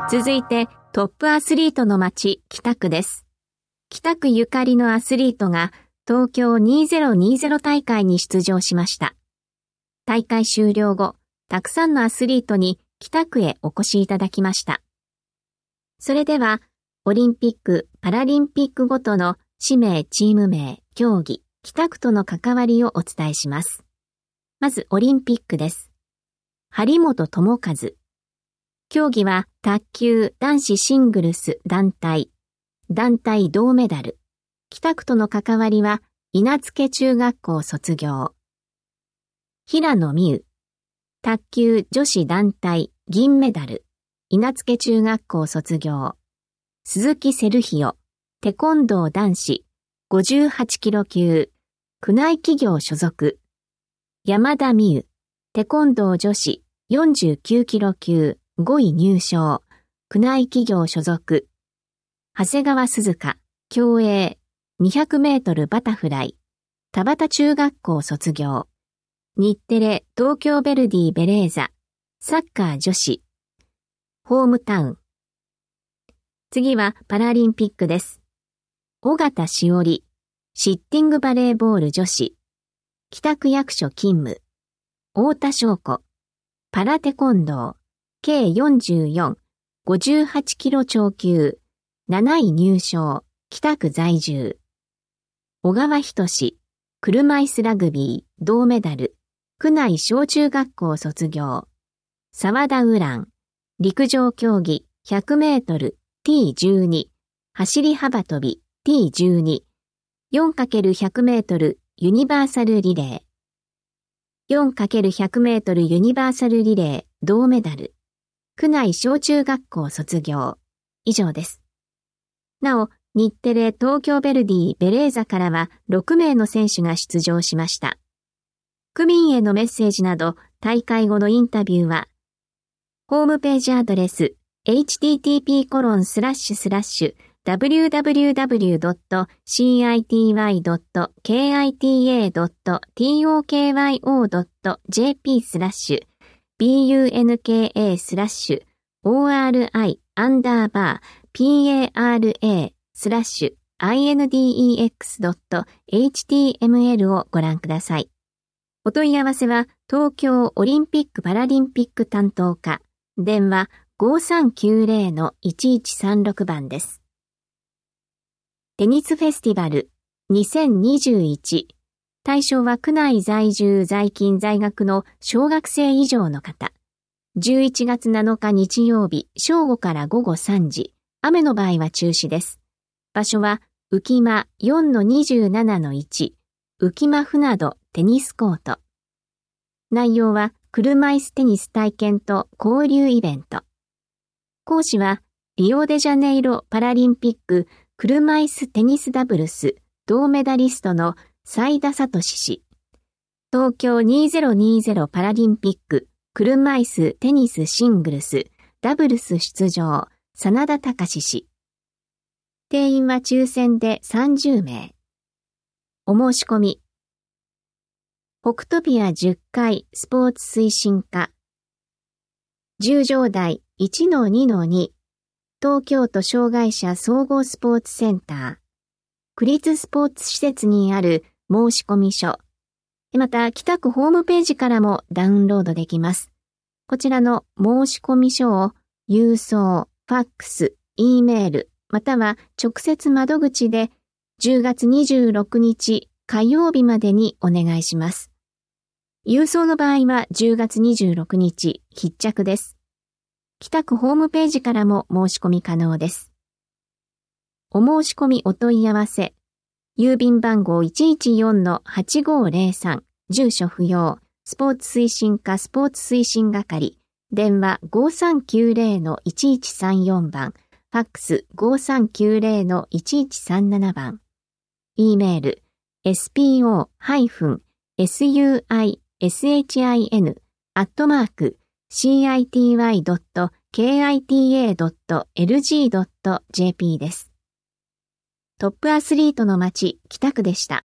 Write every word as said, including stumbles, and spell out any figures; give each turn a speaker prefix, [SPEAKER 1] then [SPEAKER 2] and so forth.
[SPEAKER 1] 続いてトップアスリートの街北区です。北区ゆかりのアスリートが東京にせんにじゅう大会に出場しました。大会終了後、たくさんのアスリートに北区へお越しいただきました。それではオリンピック・パラリンピックごとの氏名、チーム名、競技、北区との関わりをお伝えします。まずオリンピックです。張本智和。競技は卓球男子シングルス団体、団体銅メダル。北区との関わりは稲付中学校卒業。平野美宇。卓球女子団体銀メダル。稲付中学校卒業。鈴木セルヒオ。テコンドー男子ごじゅうはちキロ級。宮内企業所属。山田美宇。テコンドー女子よんじゅうきゅうキロ級。ごい入賞。宮内企業所属。長谷川鈴香。競泳。にひゃくメートルバタフライ。田端中学校卒業。日テレ東京ヴェルディベレーザ。サッカー女子。ホームタウン。次はパラリンピックです。尾形しおり。シッティングバレーボール女子。北区役所勤務。太田翔子。パラテコンドー。計よんじゅうよん、ごじゅうはちキロ超級。なない入賞。北区在住。小川仁志。車椅子ラグビー。銅メダル。区内小中学校卒業。沢田ウラン。陸上競技ひゃくメートル ティーじゅうに。走り幅跳び ティーじゅうに。よんかけるひゃくメートルユニバーサルリレー。よんかけるひゃくメートルユニバーサルリレー銅メダル。区内小中学校卒業。以上です。なお、日テレ東京ヴェルディベレーザからはろくめいの選手が出場しました。区民へのメッセージなど大会後のインタビューは、ホームページアドレス エイチティーティーピーコロンスラッシュスラッシュダブリューダブリューダブリュードットシーアイティーワイドットケーアイティーエードットトーキョードットジェーピースラッシュビーユーエヌケーエースラッシュ オーアールアイ アンダーバー ピーエーアールエー スラッシュ アイエヌディーイーエックス ドット エイチティーエムエル をご覧ください。お問い合わせは東京オリンピック・パラリンピック担当課、電話 ごさんきゅうゼロ のいちいちさんろく 番です。テニスフェスティバルにせんにじゅういち。対象は区内在住在勤在学の小学生以上の方。じゅういちがつなのか日曜日、正午から午後さんじ。雨の場合は中止です。場所は浮間 よんのにじゅうななのいち、浮間船戸テニスコート。内容は車椅子テニス体験と交流イベント。講師はリオデジャネイロパラリンピック車椅子テニスダブルス銅メダリストの斉田聡氏。東京にせんにじゅうパラリンピック車椅子テニスシングルスダブルス出場真田隆氏。定員は抽選でさんじゅうめい。お申し込み。北トピアじゅっかいスポーツ推進課。十条台 いちのにのに 東京都障害者総合スポーツセンター。区立スポーツ施設にある申込書。また、北区ホームページからもダウンロードできます。こちらの申込書を郵送、ファックス、Eメール、または直接窓口でじゅうがつにじゅうろくにち火曜日までにお願いします。郵送の場合はじゅうがつにじゅうろくにち必着です。北区ホームページからも申し込み可能です。お申し込みお問い合わせ。郵便番号 いちいちよんのはちごゼロさん、住所不要、スポーツ推進課スポーツ推進係、電話 ごさんきゅうゼロのいちいちさんよん 番、ファックス ごさんきゅうゼロのいちいちさんなな 番、Eメール、エスピーオーエスユーアイエスエイチアイエヌ アットマーク シーアイティーワイドットケーアイティーエードットエルジードットジェーピー です。トップアスリートの街、北区でした。